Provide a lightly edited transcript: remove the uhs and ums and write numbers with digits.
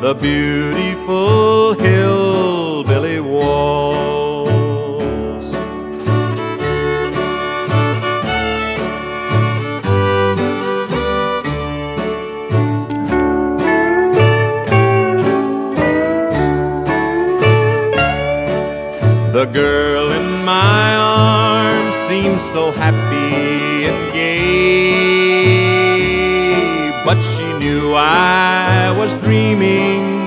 the beautiful hillbilly waltz. The girl in my arms seemed so happy and gay, but she knew I was dreaming